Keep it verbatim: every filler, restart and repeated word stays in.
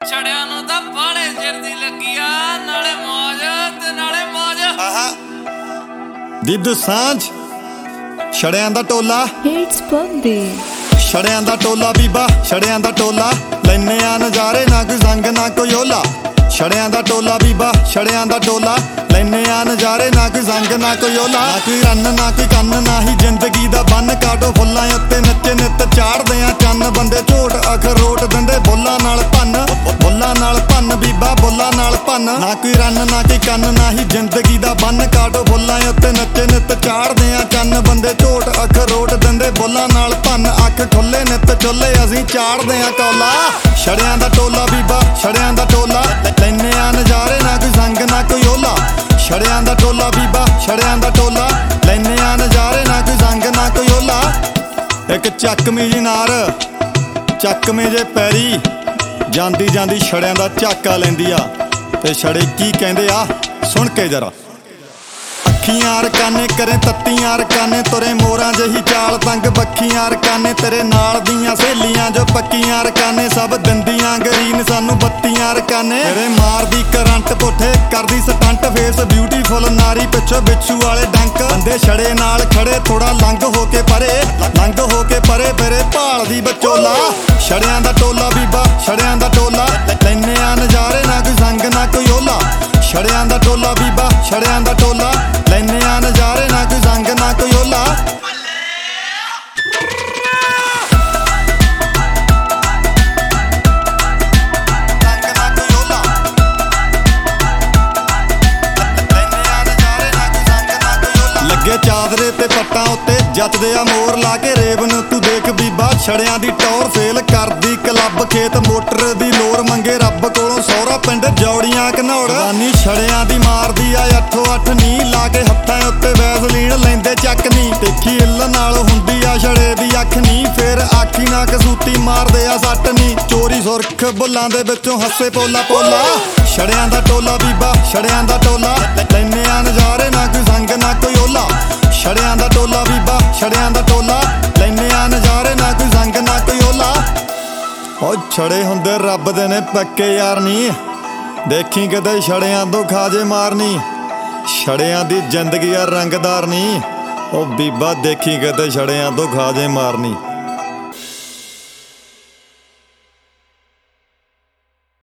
ਛੜਿਆਂ ਨੂੰ ਤਾਂ ਬਾਲੇ ਚਿਰ ਦੀ ਲੱਗੀ ਆ, ਨਾਲੇ ਮੌਜ ਤੇ ਨਾਲੇ ਮੌਜ। ਆਹਾ ਦੀਦੂ ਸਾਂਝ ਛੜਿਆਂ ਦਾ ਟੋਲਾ, It's birthday। ਛੜਿਆਂ ਦਾ ਟੋਲਾ ਬੀਬਾ ਛੜਿਆਂ ਦਾ ਟੋਲਾ, ਲੈਨੇ ਆ ਨਜ਼ਾਰੇ ਨਾ ਕੋਈ ਸੰਗ ਨਾ ਕੋਈ ਓਲਾ। ਛੜਿਆਂ ਦਾ ਟੋਲਾ ਬੀਬਾ ਛੜਿਆਂ ਦਾ ਟੋਲਾ, ਲੈਨੇ ਆ ਨਜ਼ਾਰੇ ਨਾ ਕੋਈ ਸੰਗ ਨਾ ਕੋਈ ਓਲਾ। ਨਾ ਕੋਈ ਰੰਨ ਨਾ ਕੋਈ ਕੰਨ ਨਾ ਹੀ ਜ਼ਿੰਦਗੀ ਦਾ ਬੰਨ, ਕਾਟੋ ਫੁੱਲਾਂ ਉੱਤੇ ਨੱਚੇ ਨਿੱਤ ਚਾੜਦੇ ਆ ਚੰਨ। ਬੰਦੇ ਝੋਟ ਅਖਰੋਟ ਦਿੰਦੇ ਬੋਲਾਂ ਨਾਲ ਭੰਨ, ਬੋਲਾਂ ਨਾਲ ਭੰਨ ਬੀਬਾ ਬੋਲਾਂ ਨਾਲ ਭੰਨ। ਨਾ ਕੋਈ ਰੰਨ ਨਾ ਕੋਈ ਕੰਨ ਨਾ ਹੀ ਜ਼ਿੰਦਗੀ ਦਾ ਬੰਨ, ਕਾਟੋ ਫੁੱਲਾਂ ਉੱਤੇ ਨੱਚੇ ਨਿੱਤ ਚਾੜਦੇ ਆ ਚੰਨ। ਬੰਦੇ ਝੋਟ ਅਖਰੋਟ ਦਿੰਦੇ ਬੋਲਾਂ ਨਾਲ ਭੰਨ, ਅੱਖ ਖੁੱਲੇ ਨਿੱਤ ਚੁੱਲੇ ਅਸੀਂ ਚਾੜਦੇ ਆ ਕੌਲਾ। ਛੜਿਆਂ ਦਾ ਟੋਲਾ ਬੀਬਾ ਛੜਿਆਂ ਦਾ ਟੋਲਾ, ਲੈਨੇ ਆ ਨਜ਼ਾਰੇ ਨਾ ਕੋਈ ਸੰਗ ਨਾ ਕੋਈ ਓਲਾ। ਛੜਿਆਂ ਦਾ ਟੋਲਾ ਬੀਬਾ ਛੜਿਆਂ ਦਾ ਟੋਲਾ, ਲੈਨੇ ਆ ਨਜ਼ਾਰੇ ਨਾ ਕੋਈ ਸੰਗ ਨਾ ਕੋਈ ਓਲਾ। ਇੱਕ ਚੱਕਵੀਂ ਜੀ ਨਾਰ ਚੱਕਵੇਂ ਜੇ ਪੈਰੀ, ਜਾਂਦੀ ਜਾਂਦੀ ਛੜਿਆਂ ਦਾ ਝਾਕਾ ਲੈਂਦੀ ਆ। ਤੇ ਛੜੇ ਕੀ ਕਹਿੰਦੇ ਆ ਸੁਣ ਕੇ ਜਰਾ। ਅੱਖੀਆਂ ਰਕਾਨੇ ਕਰੇ ਤੱਤੀਆਂ ਰਕਾਨੇ, ਤੁਰੇ ਮੋਰਾਂ ਜਹੀ ਚਾਲ ਤੰਗ ਬੱਖੀਆਂ ਰਕਾਨੇ। ਤੇਰੇ ਨਾਲ ਦੀਆਂ ਸਹੇਲੀਆਂ ਜੋ ਪੱਕੀਆਂ ਰਕਾਨੇ, ਸਭ ਦਿੰਦੀਆਂ ਗਰੀਨ ਸਾਨੂੰ ਬੱਤੀਆਂ ਰਕਾਨੇ। ਤੇਰੇ ਮਾਰਦੀ ਕਰੰਟ ਪੁੱਠੇ ਕਰਦੀ ਸਟੰਟ, ਫੇਸ ਬਿਊਟੀਫੁਲ ਨਾਰੀ ਪਿੱਛੋਂ ਬਿੱਛੂ ਵਾਲੇ ਡੰਕ। ਬੰਦੇ ਛੜੇ ਨਾਲ ਖੜੇ ਥੋੜਾ ਲੰਘ ਹੋ ਕੇ ਪਰੇ, ਲੰਘ ਹੋ ਕੇ ਪਰੇ ਫਿਰੇ ਭਾਲਦੀ ਬਚੋਲਾ। ਛੜਿਆਂ ਦਾ ਟੋਲਾ ਬੀਬਾ ਛੜਿਆਂ ਦਾ ਟੋਲਾ, ਲੈਨੇ ਆ ਨਜ਼ਾਰੇ ਨਾ ਕੋਈ ਸੰਗ ਨਾ ਕੋਈ ਓਲਾ। ਛੜਿਆਂ ਦਾ ਟੋਲਾ ਬੀਬਾ ਛੜਿਆਂ ਦਾ ਟੋਲਾ, ਲੈਨੇ ਆ ਨਜ਼ਾਰੇ ਨਾ ਕੋਈ ਸੰਗ ਨਾ ਕੋਈ ਓਲਾ। ਲੱਗੇ ਚਾਦਰੇ ਤੇ ਪੱਟਾਂ ਉੱਤੇ ਜੱਟਦੇ ਆ ਮੋਰ ਲਾ ਕੇ। ਰੇਬ ਨੂੰ ਤੂੰ ਦੇਖ ਬੀਬਾ ਛੜਿਆਂ ਦੀ ਟੌਰ, ਸੇਲ ਕਰਦੀ ਕਲੱਬ ਖੇਤ ਮੋਟਰ ਦੀ ਲੋਰ। ਮੰਗੇ ਰੱਬ ਕੋਲੋਂ ਸਹੁਰਾ ਪਿੰਡ ਜੌੜੀਆਂ ਘਨੌੜ, ਜਵਾਨੀ ਛੜਿਆਂ ਦੀ ਮਾਰਦੀ ਆ ਅੱਠੋ ਅੱਠ ਨੀ। ਲਾ ਕੇ ਹੱਥਾਂ ਉੱਤੇ ਵੈਸਲੀਨ ਲੈਂਦੇ ਚੱਕ ਨੀ, ਦੇਖੀ ਇੱਲ ਨਾਲ ਹੁੰਦੀ ਆ ਛੜੇ ਦੀ ਅੱਖ ਨੀ। ਫੇਰ ਆਖੀ ਨਾ ਕਸੂਤੀ ਮਾਰਦੇ ਆ ਸੱਟ ਨੀ, ਚੋਰੀ ਸੁਰਖ ਬੁੱਲਾਂ ਦੇ ਵਿੱਚੋਂ ਹੱਸੇ ਪੋਲਾ ਪੋਲਾ। ਛੜਿਆਂ ਦਾ ਟੋਲਾ ਬੀਬਾ ਛੜਿਆਂ ਦਾ ਟੋਲਾ, ਲੈਨੇ ਆ ਨਜ਼ਾਰੇ ਨਾ ਕੋਈ ਸੰਗ ਨਾ ਕੋਈ ਓਲਾ। ਛੜਿਆਂ ਦਾ ਟੋਲਾ ਬੀਬਾ ਛੜਿਆਂ ਦਾ ਟੋਲਾ, ਲੈਨੇ ਆ ਨਜ਼ਾਰੇ ਨਾ ਕੋਈ ਸੰਗ ਨਾ ਕੋਈ ਓਲਾ। ਓ ਛੜੇ ਹੁੰਦੇ ਰੱਬ ਦੇ ਨੇ ਪੱਕੇ ਯਾਰ ਨੀ, ਦੇਖੀ ਕਦੇ ਛੜਿਆਂ ਤੋਂ ਖਾਜੇ ਮਾਰਨੀ। ਛੜਿਆਂ ਦੀ ਜ਼ਿੰਦਗੀ ਆ ਰੰਗਦਾਰ ਨੀ, ਓ ਬੀਬਾ ਦੇਖੀ ਕਦੇ ਛੜਿਆਂ ਤੋਂ ਖਾਜੇ ਮਾਰਨੀ।